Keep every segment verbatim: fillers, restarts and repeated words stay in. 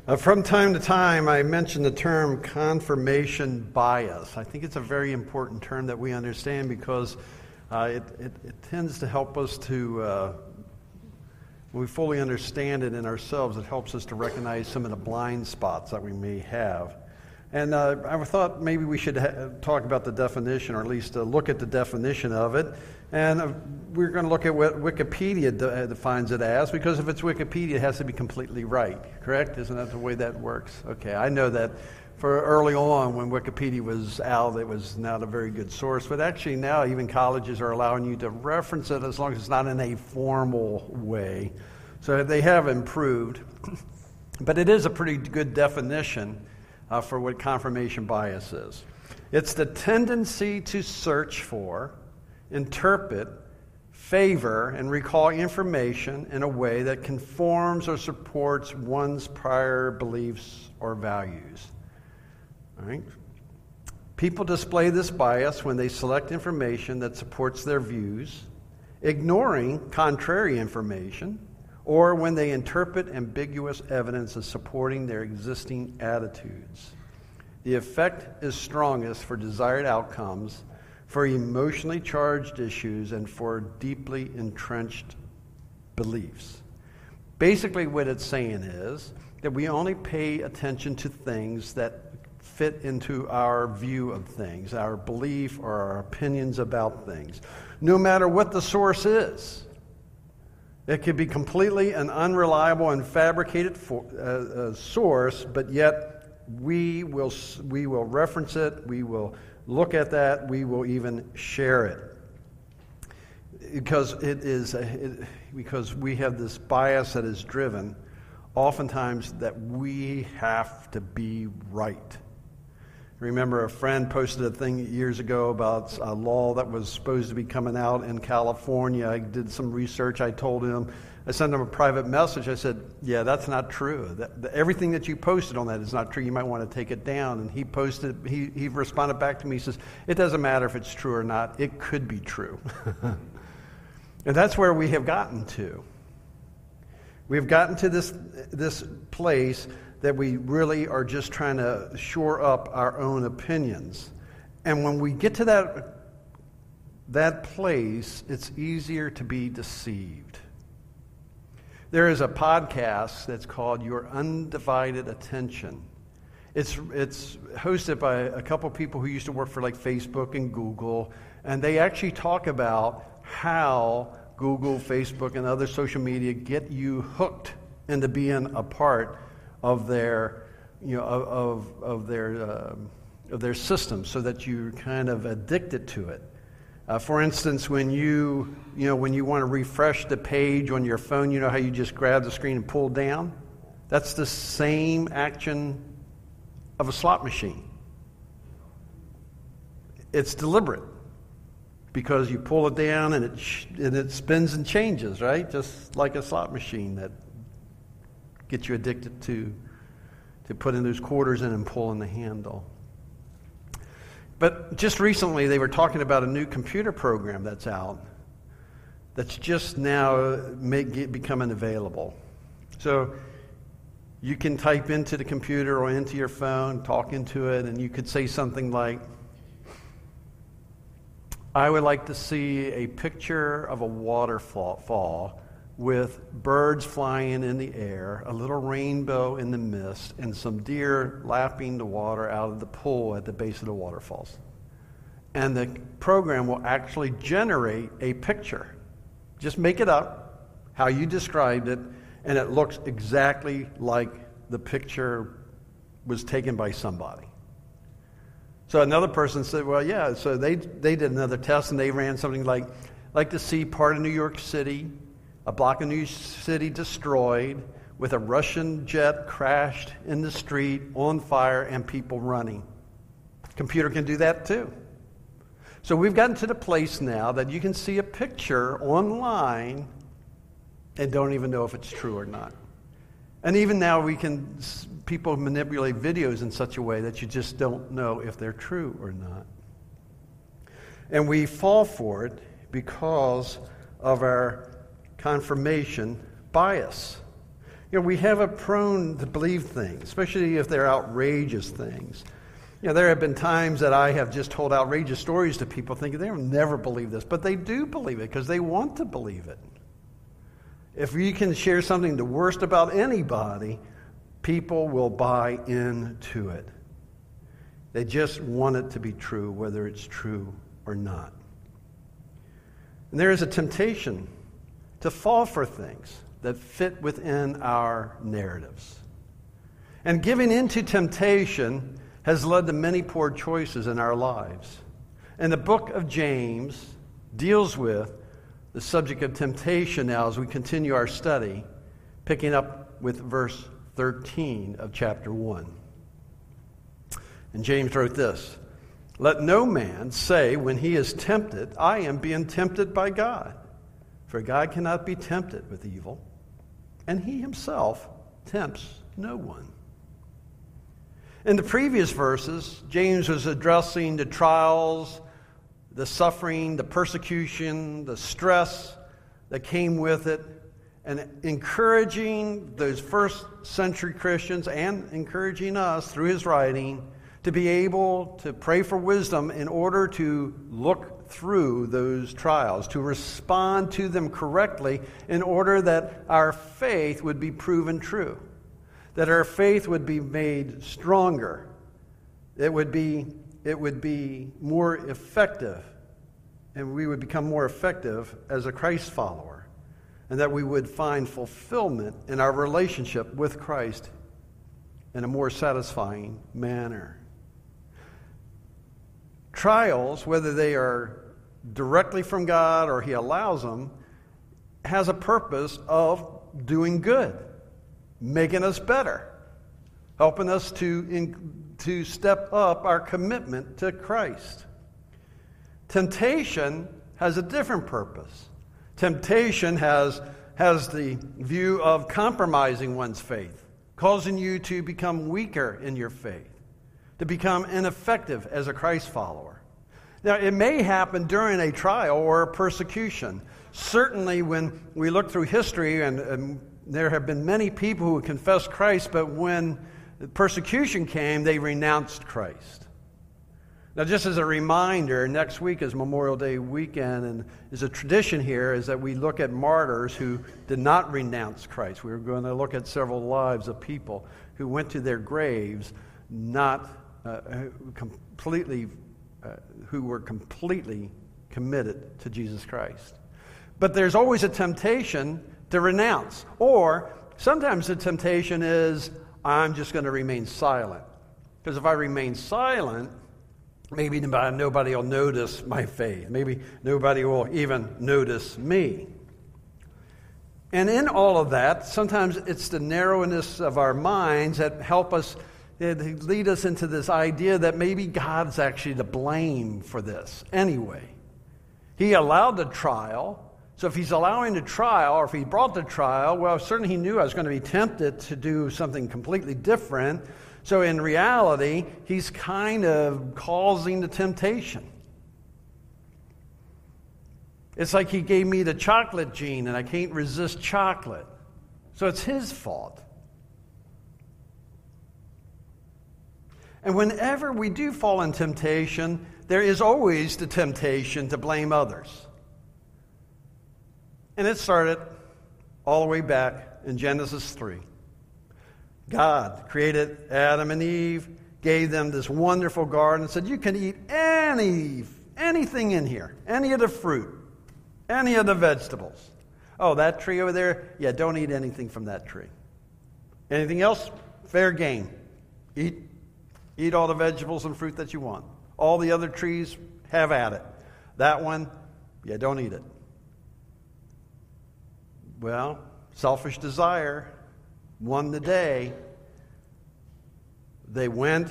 Uh, from time to time, I mention the term confirmation bias. I think it's a very important term that we understand because uh, it, it, it tends to help us to, uh, when we fully understand it in ourselves, it helps us to recognize some of the blind spots that we may have. And uh, I thought maybe we should ha- talk about the definition, or at least uh, look at the definition of it. And uh, we're going to look at what Wikipedia de- defines it as, because if it's Wikipedia, it has to be completely right, correct? Isn't that the way that works? Okay, I know that for early on when Wikipedia was out, it was not a very good source, but actually now even colleges are allowing you to reference it as long as it's not in a formal way. So they have improved, but it is a pretty good definition uh, for what confirmation bias is. It's the tendency to search for, interpret, favor, and recall information in a way that conforms or supports one's prior beliefs or values. All right? People display this bias when they select information that supports their views, ignoring contrary information, or when they interpret ambiguous evidence as supporting their existing attitudes. The effect is strongest for desired outcomes, for emotionally charged issues, and for deeply entrenched beliefs. Basically, what it's saying is that we only pay attention to things that fit into our view of things, our belief or our opinions about things, no matter what the source is. It could be completely an unreliable and fabricated for, uh, uh, source, but yet we will we will reference it, we will look at that, we will even share it. Because it is a, it, because we have this bias that is driven oftentimes that we have to be right. Remember, a friend posted a thing years ago about a law that was supposed to be coming out in California. I did some research. I told him, I sent him a private message. I said, yeah, that's not true. That, that, everything that you posted on that is not true. You might want to take it down. And he posted, he, he responded back to me. He says, it doesn't matter if it's true or not. It could be true. And that's where we have gotten to. We've gotten to this, this place that we really are just trying to shore up our own opinions. And when we get to that, that place, it's easier to be deceived. There is a podcast that's called Your Undivided Attention. It's, it's hosted by a couple people who used to work for like Facebook and Google, and they actually talk about how Google, Facebook, and other social media get you hooked into being a part of their, you know, of of, of their uh, of their system, so that you're kind of addicted to it. Uh, for instance, when you you know when you want to refresh the page on your phone, you know how you just grab the screen and pull down? That's the same action of a slot machine. It's deliberate because you pull it down and it sh- and it spins and changes, right? Just like a slot machine that get you addicted to, to putting those quarters in and pulling the handle. But just recently, they were talking about a new computer program that's out that's just now make, get, becoming available. So you can type into the computer or into your phone, talk into it, and you could say something like, I would like to see a picture of a waterfall fall with birds flying in the air, a little rainbow in the mist, and some deer lapping the water out of the pool at the base of the waterfalls. And the program will actually generate a picture. Just make it up, how you described it, and it looks exactly like the picture was taken by somebody. So another person said, well, yeah, so they they did another test, and they ran something like, like to see part of New York City, a block of New York City destroyed, with a Russian jet crashed in the street, on fire, and people running. Computer can do that too. So we've gotten to the place now that you can see a picture online and don't even know if it's true or not. And even now we can, people manipulate videos in such a way that you just don't know if they're true or not. And we fall for it because of our confirmation bias. You You know, we have a prone to believe things, especially if they're outrageous things. You know, there have been times that I have just told outrageous stories to people thinking they'll never believe this, but they do believe it because they want to believe it. If you can share something the worst about anybody, people will buy into it. They just want it to be true, whether it's true or not. And there is a temptation to fall for things that fit within our narratives. And giving into temptation has led to many poor choices in our lives. And the book of James deals with the subject of temptation now as we continue our study, picking up with verse thirteen of chapter one. And James wrote this, "Let no man say when he is tempted, I am being tempted by God. For God cannot be tempted with evil, and he himself tempts no one." In the previous verses, James was addressing the trials, the suffering, the persecution, the stress that came with it, and encouraging those first century Christians and encouraging us through his writing to be able to pray for wisdom in order to look through those trials, to respond to them correctly in order that our faith would be proven true, that our faith would be made stronger, it would be, it would be more effective, and we would become more effective as a Christ follower, and that we would find fulfillment in our relationship with Christ in a more satisfying manner. Trials, whether they are directly from God or he allows them, has a purpose of doing good, making us better, helping us to, in, to step up our commitment to Christ. Temptation has a different purpose. Temptation has, has the view of compromising one's faith, causing you to become weaker in your faith, to become ineffective as a Christ follower. Now, it may happen during a trial or a persecution. Certainly when we look through history, and, and there have been many people who confessed Christ, but when persecution came, they renounced Christ. Now, just as a reminder, next week is Memorial Day weekend, and is a tradition here is that we look at martyrs who did not renounce Christ. We're going to look at several lives of people who went to their graves not uh, completely, uh, who were completely committed to Jesus Christ. But there's always a temptation to renounce, or sometimes the temptation is, I'm just going to remain silent. Because if I remain silent, maybe nobody will notice my faith. Maybe nobody will even notice me. And in all of that, sometimes it's the narrowness of our minds that help us, that lead us into this idea that maybe God's actually to blame for this anyway. He allowed the trial. So if he's allowing the trial, or if he brought the trial, well, certainly he knew I was going to be tempted to do something completely different. So in reality, he's kind of causing the temptation. It's like he gave me the chocolate gene and I can't resist chocolate. So it's his fault. And whenever we do fall in temptation, there is always the temptation to blame others. And it started all the way back in Genesis three. God created Adam and Eve, gave them this wonderful garden, and said, you can eat any, anything in here, any of the fruit, any of the vegetables. Oh, that tree over there? Yeah, don't eat anything from that tree. Anything else? Fair game. Eat, eat all the vegetables and fruit that you want. All the other trees, have at it. That one, yeah, don't eat it. Well, selfish desire won the day. They went,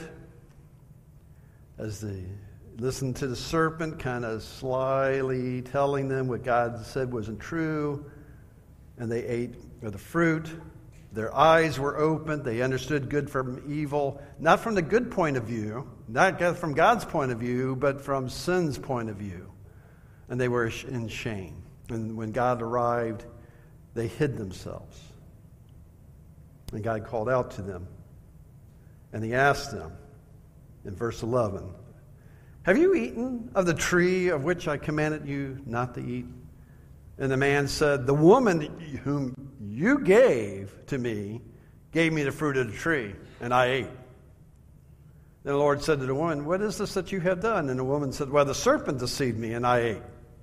as they listened to the serpent, kind of slyly telling them what God said wasn't true, and they ate of the fruit. Their eyes were opened. They understood good from evil, not from the good point of view, not from God's point of view, but from sin's point of view. And they were in shame. And when God arrived, they hid themselves. And God called out to them, and he asked them in verse eleven, have you eaten of the tree of which I commanded you not to eat? And the man said, the woman whom you gave to me gave me the fruit of the tree, and I ate. Then the Lord said to the woman, what is this that you have done? And the woman said, well, the serpent deceived me, and I ate.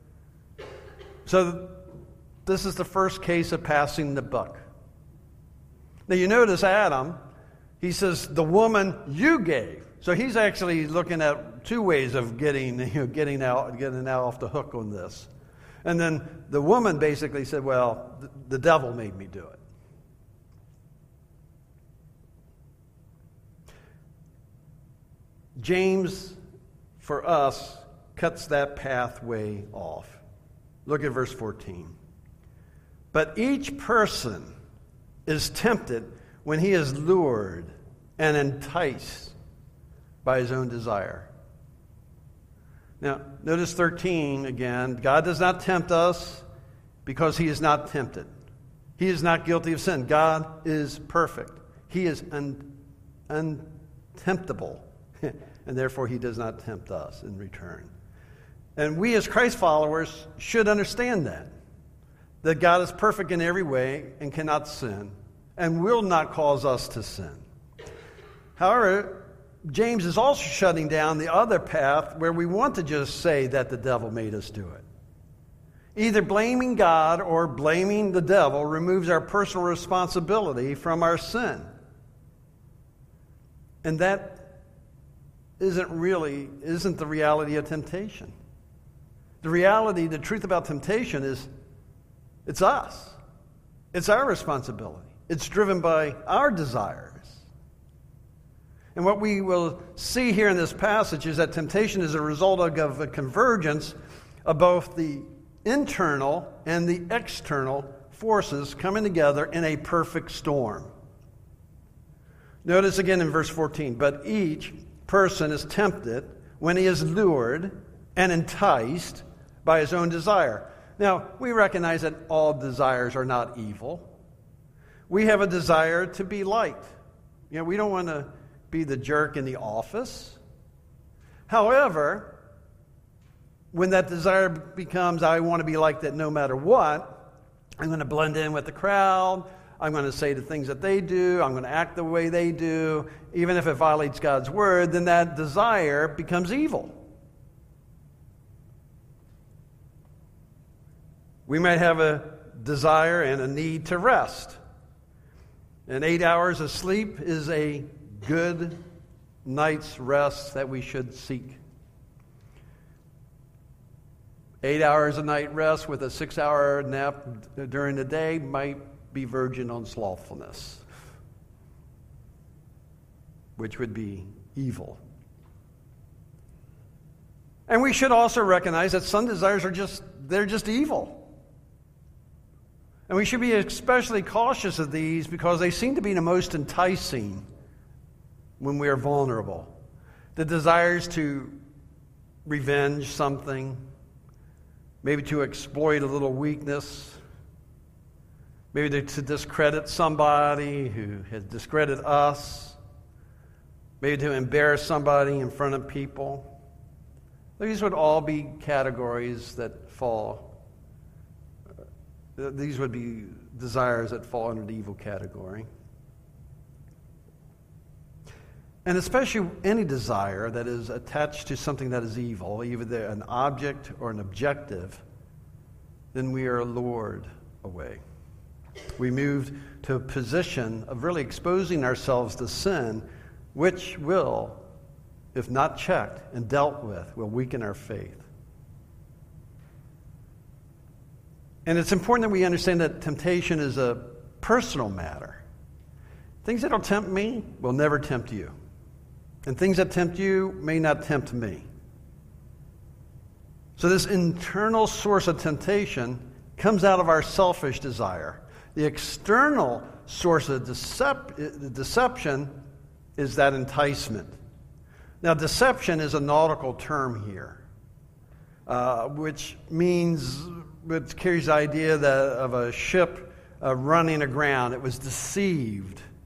So this is the first case of passing the buck. Now you notice Adam, he says, the woman you gave. So he's actually looking at two ways of getting, you know, getting out, getting out off the hook on this. And then the woman basically said, well, the, the devil made me do it. James, for us, cuts that pathway off. Look at verse fourteen. But each person is tempted when he is lured and enticed by his own desire. Now, notice thirteen again. God does not tempt us because he is not tempted. He is not guilty of sin. God is perfect. He is un- untemptable. And therefore, he does not tempt us in return. And we as Christ followers should understand that. That God is perfect in every way and cannot sin and will not cause us to sin. However, James is also shutting down the other path where we want to just say that the devil made us do it. Either blaming God or blaming the devil removes our personal responsibility from our sin. And that isn't really, isn't the reality of temptation. The reality, the truth about temptation is it's us. It's our responsibility. It's driven by our desires. And what we will see here in this passage is that temptation is a result of a convergence of both the internal and the external forces coming together in a perfect storm. Notice again in verse fourteen, but each person is tempted when he is lured and enticed by his own desire. Now, we recognize that all desires are not evil. We have a desire to be liked. You know, we don't want to be the jerk in the office. However, when that desire becomes, I want to be like that no matter what, I'm going to blend in with the crowd, I'm going to say the things that they do, I'm going to act the way they do, even if it violates God's word, then that desire becomes evil. We might have a desire and a need to rest. And eight hours of sleep is a good night's rest that we should seek. Eight hours a night rest with a six-hour nap during the day might be verging on slothfulness, which would be evil. And we should also recognize that some desires are just, they're just evil. And we should be especially cautious of these because they seem to be the most enticing when we are vulnerable. The desires to revenge something, maybe to exploit a little weakness, maybe to, to discredit somebody who has discredited us, maybe to embarrass somebody in front of people. These would all be categories that fall. These would be desires that fall under the evil category. And especially any desire that is attached to something that is evil, either an object or an objective, then we are lured away. We move to a position of really exposing ourselves to sin, which will, if not checked and dealt with, will weaken our faith. And it's important that we understand that temptation is a personal matter. Things that will tempt me will never tempt you. And things that tempt you may not tempt me. So this internal source of temptation comes out of our selfish desire. The external source of decep- deception is that enticement. Now, deception is a nautical term here, uh, which means, which carries the idea that of a ship uh, running aground. It was deceived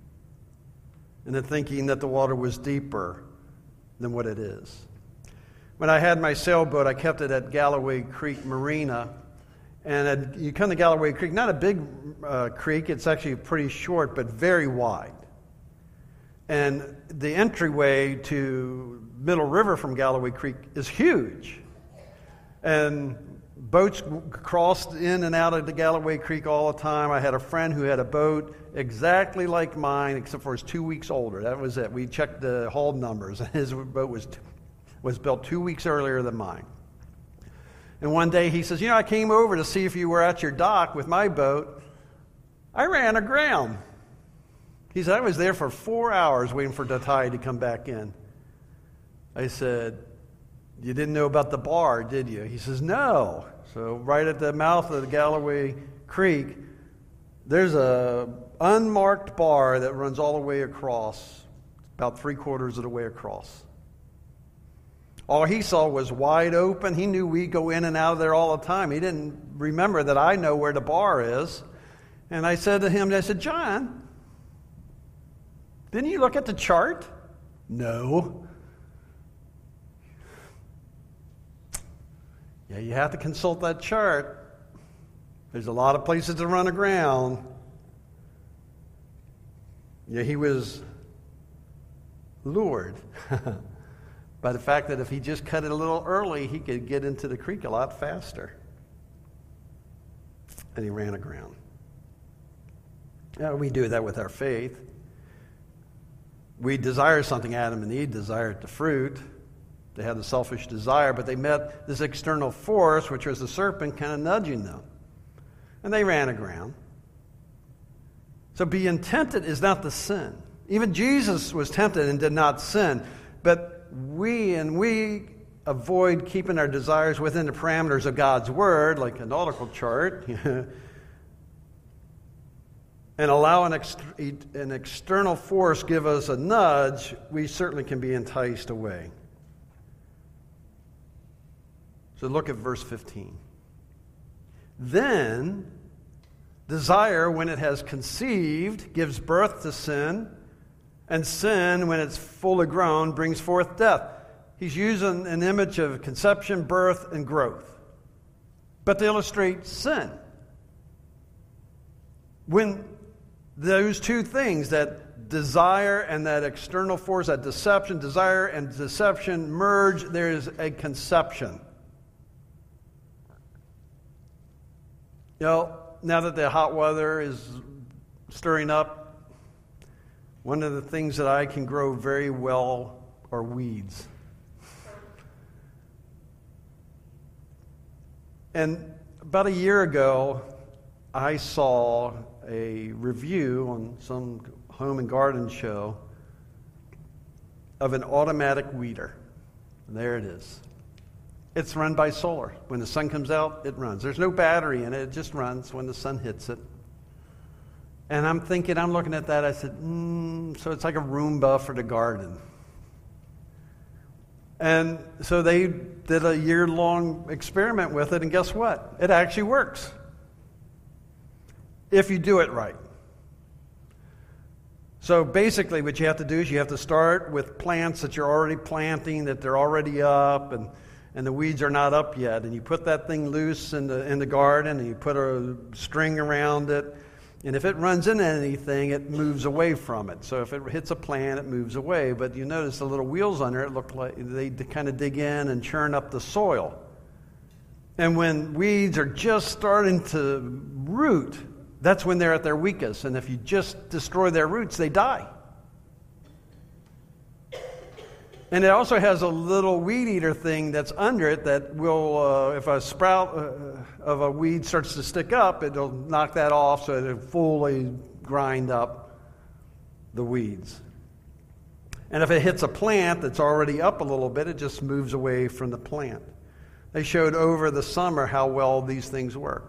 into thinking that the water was deeper than what it is. When I had my sailboat, I kept it at Galloway Creek Marina. And at, you come to Galloway Creek, not a big uh, creek, it's actually pretty short, but very wide. And the entryway to Middle River from Galloway Creek is huge. And boats crossed in and out of the Galloway Creek all the time. I had a friend who had a boat exactly like mine, except for it's two weeks older. That was it. We checked the hull numbers, and his boat was was built two weeks earlier than mine. And one day he says, you know, I came over to see if you were at your dock with my boat. I ran aground. He said, I was there for four hours waiting for the tide to come back in. I said, you didn't know about the bar, did you? He says, no. So right at the mouth of the Galloway Creek, there's a unmarked bar that runs all the way across, about three quarters of the way across. All he saw was wide open. He knew we go in and out of there all the time. He didn't remember that I know where the bar is. And I said to him, I said, John, didn't you look at the chart? No. Yeah, you have to consult that chart. There's a lot of places to run aground. Yeah, he was lured by the fact that if he just cut it a little early, he could get into the creek a lot faster. And he ran aground. Yeah, we do that with our faith. We desire something. Adam and Eve desired the fruit. They had the selfish desire, but they met this external force, which was the serpent, kind of nudging them. And they ran aground. So being tempted is not the sin. Even Jesus was tempted and did not sin. But we and we avoid keeping our desires within the parameters of God's Word, like a nautical chart, and allow an, ex- an external force give us a nudge, we certainly can be enticed away. So look at verse fifteen. Then, desire, when it has conceived, gives birth to sin, and sin, when it's fully grown, brings forth death. He's using an image of conception, birth, and growth. But to illustrate sin. When those two things, that desire and that external force, that deception, desire and deception merge, there is a conception. You know, now that the hot weather is stirring up, one of the things that I can grow very well are weeds. And about a year ago, I saw a review on some home and garden show of an automatic weeder. And there it is. It's run by solar. When the sun comes out, it runs. There's no battery in it. It just runs when the sun hits it. And I'm thinking, I'm looking at that. I said, mm, so it's like a Roomba for the garden. And so they did a year-long experiment with it, and guess what? It actually works. If you do it right. So basically what you have to do is you have to start with plants that you're already planting, that they're already up, and, and the weeds are not up yet. And you put that thing loose in the, in the garden, and you put a string around it. And if it runs into anything, it moves away from it. So if it hits a plant, it moves away. But you notice the little wheels under it look like they kind of dig in and churn up the soil. And when weeds are just starting to root, that's when they're at their weakest. And if you just destroy their roots, they die. And it also has a little weed eater thing that's under it that will, uh, if a sprout uh, of a weed starts to stick up, it'll knock that off so it'll fully grind up the weeds. And if it hits a plant that's already up a little bit, it just moves away from the plant. They showed over the summer how well these things work.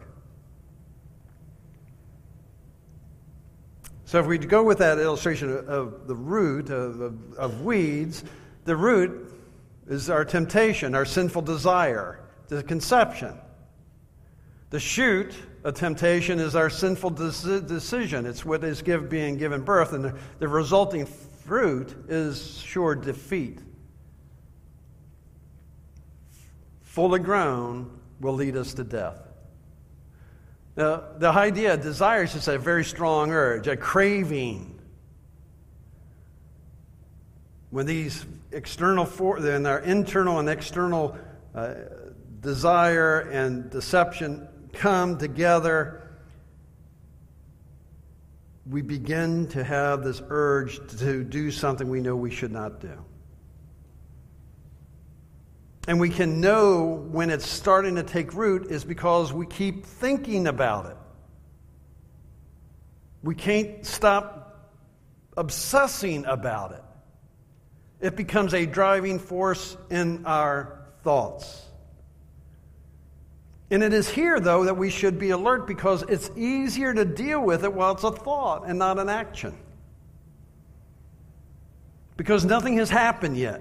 So if we go with that illustration of the root of, of, of weeds, the root is our temptation, our sinful desire, the conception. The shoot, a temptation, is our sinful decision. It's what is give, being given birth, and the, the resulting fruit is sure defeat. Fully grown will lead us to death. Now, the idea of desire is just a very strong urge, a craving. When these external, for, then our internal and external uh, desire and deception come together, we begin to have this urge to do something we know we should not do. And we can know when it's starting to take root is because we keep thinking about it. We can't stop obsessing about it. It becomes a driving force in our thoughts. And it is here, though, that we should be alert because it's easier to deal with it while it's a thought and not an action. Because nothing has happened yet.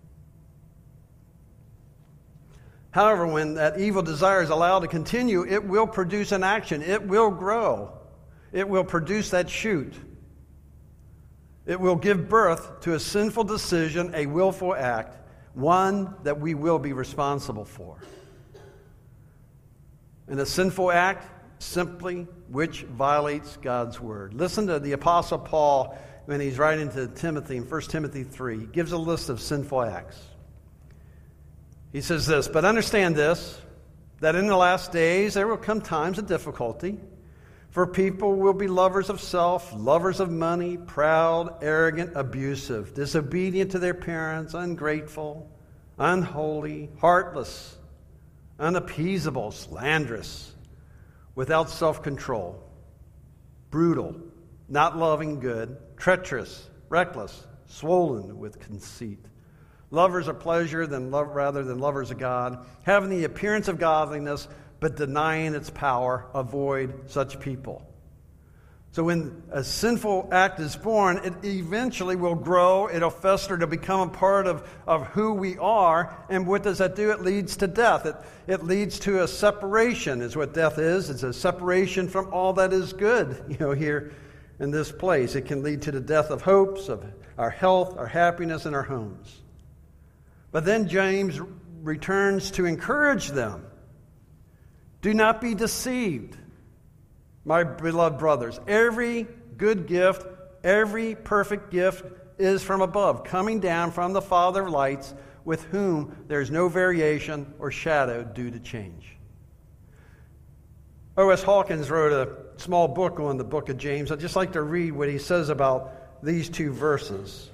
However, when that evil desire is allowed to continue, it will produce an action. It will grow. It will produce that shoot. It will give birth to a sinful decision, a willful act, one that we will be responsible for. And a sinful act, simply which violates God's word. Listen to the Apostle Paul when he's writing to Timothy in First Timothy three. He gives a list of sinful acts. He says this, "But understand this, that in the last days there will come times of difficulty, for people will be lovers of self, lovers of money, proud, arrogant, abusive, disobedient to their parents, ungrateful, unholy, heartless, unappeasable, slanderous, without self-control, brutal, not loving good, treacherous, reckless, swollen with conceit, lovers of pleasure than love, rather than lovers of God, having the appearance of godliness, but denying its power. Avoid such people." So when a sinful act is born, it eventually will grow, it'll fester to become a part of, of who we are. And what does that do? It leads to death. It, it leads to a separation, is what death is. It's a separation from all that is good, you know, here in this place. It can lead to the death of hopes, of our health, our happiness, and our homes. But then James returns to encourage them. Do not be deceived, my beloved brothers. Every good gift, every perfect gift is from above, coming down from the Father of lights, with whom there is no variation or shadow due to change. O S Hawkins wrote a small book on the book of James. I'd just like to read what he says about these two verses.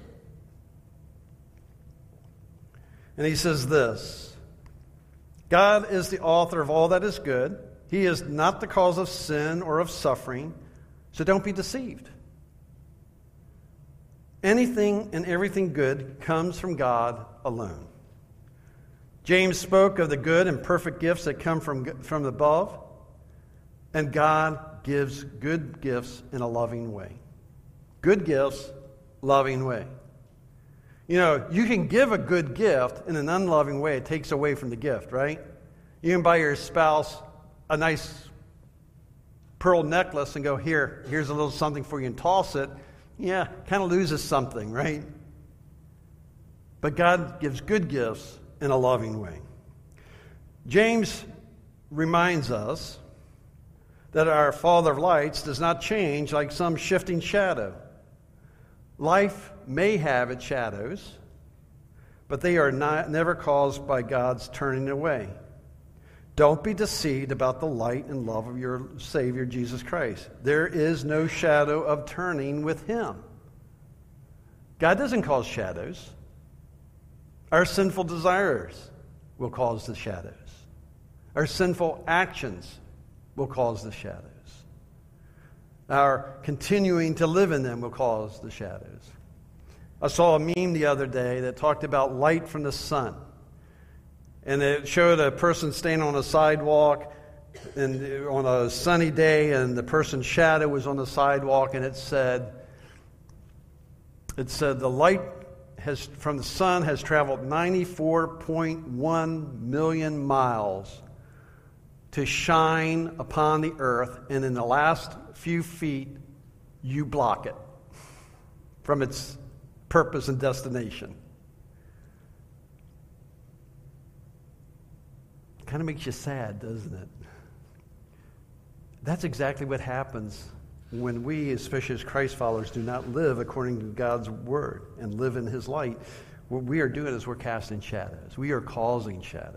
And he says this, "God is the author of all that is good. He is not the cause of sin or of suffering, so don't be deceived. Anything and everything good comes from God alone." James spoke of the good and perfect gifts that come from, from above, and God gives good gifts in a loving way. Good gifts, loving way. You know, you can give a good gift in an unloving way. It takes away from the gift, right? You can buy your spouse a nice pearl necklace and go, here, here's a little something for you, and toss it. Yeah, kind of loses something, right? But God gives good gifts in a loving way. James reminds us that our Father of lights does not change like some shifting shadow. Life may have its shadows, but they are not, never caused by God's turning away. Don't be deceived about the light and love of your Savior, Jesus Christ. There is no shadow of turning with Him. God doesn't cause shadows. Our sinful desires will cause the shadows. Our sinful actions will cause the shadows. Our continuing to live in them will cause the shadows. I saw a meme the other day that talked about light from the sun. And it showed a person standing on a sidewalk and on a sunny day, and the person's shadow was on the sidewalk, and it said, it said the light has from the sun has traveled ninety-four point one million miles to shine upon the earth, and in the last few feet, you block it from its purpose and destination. Kind of makes you sad, doesn't it? That's exactly what happens when we, especially as Christ followers, do not live according to God's word and live in his light. What we are doing is we're casting shadows. We are causing shadows.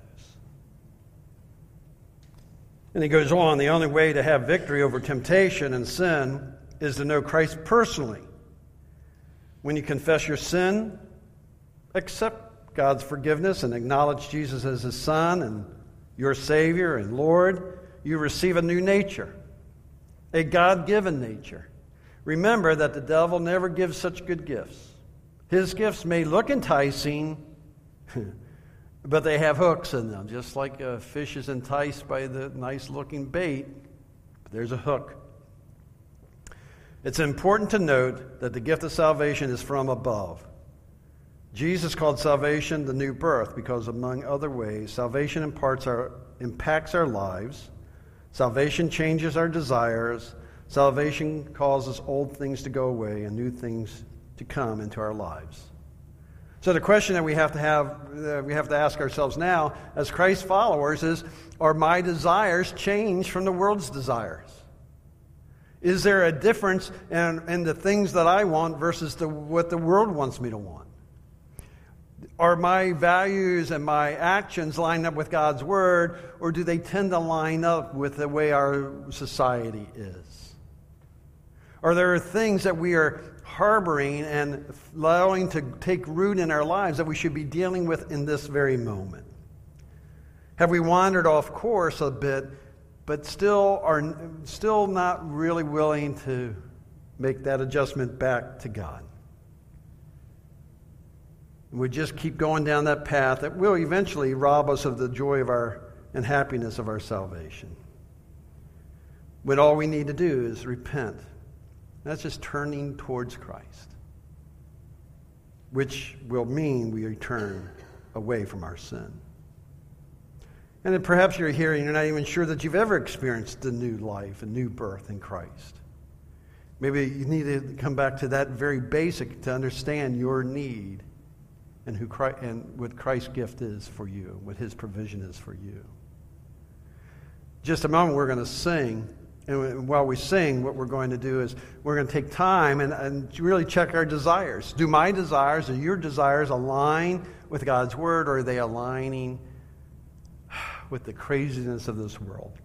And he goes on, the only way to have victory over temptation and sin is to know Christ personally. When you confess your sin, accept God's forgiveness and acknowledge Jesus as his Son and your Savior and Lord, you receive a new nature, a God-given nature. Remember that the devil never gives such good gifts. His gifts may look enticing, but they have hooks in them, just like a fish is enticed by the nice-looking bait. There's a hook. It's important to note that the gift of salvation is from above. Jesus called salvation the new birth because, among other ways, salvation imparts our, impacts our lives. Salvation changes our desires. Salvation causes old things to go away and new things to come into our lives. So the question that we have to have, uh, we have to ask ourselves now, as Christ followers, is: are my desires changed from the world's desires? Is there a difference in, in the things that I want versus the, what the world wants me to want? Are my values and my actions lined up with God's word, or do they tend to line up with the way our society is? Are there things that we are harboring and allowing to take root in our lives that we should be dealing with in this very moment? Have we wandered off course a bit, but still are still not really willing to make that adjustment back to God? And we just keep going down that path that will eventually rob us of the joy of our and happiness of our salvation. When all we need to do is repent. That's just turning towards Christ, which will mean we turn away from our sin. And then perhaps you're here and you're not even sure that you've ever experienced the new life, a new birth in Christ. Maybe you need to come back to that very basic to understand your need and who Christ, and what Christ's gift is for you, what his provision is for you. Just a moment, we're going to sing. And while we sing, what we're going to do is we're going to take time and, and really check our desires. Do my desires or your desires align with God's word, or are they aligning with the craziness of this world?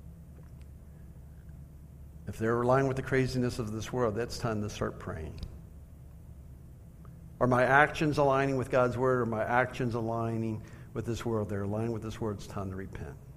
If they're aligning with the craziness of this world, that's time to start praying. Are my actions aligning with God's word, or are my actions aligning with this world? They're aligning with this word. It's time to repent.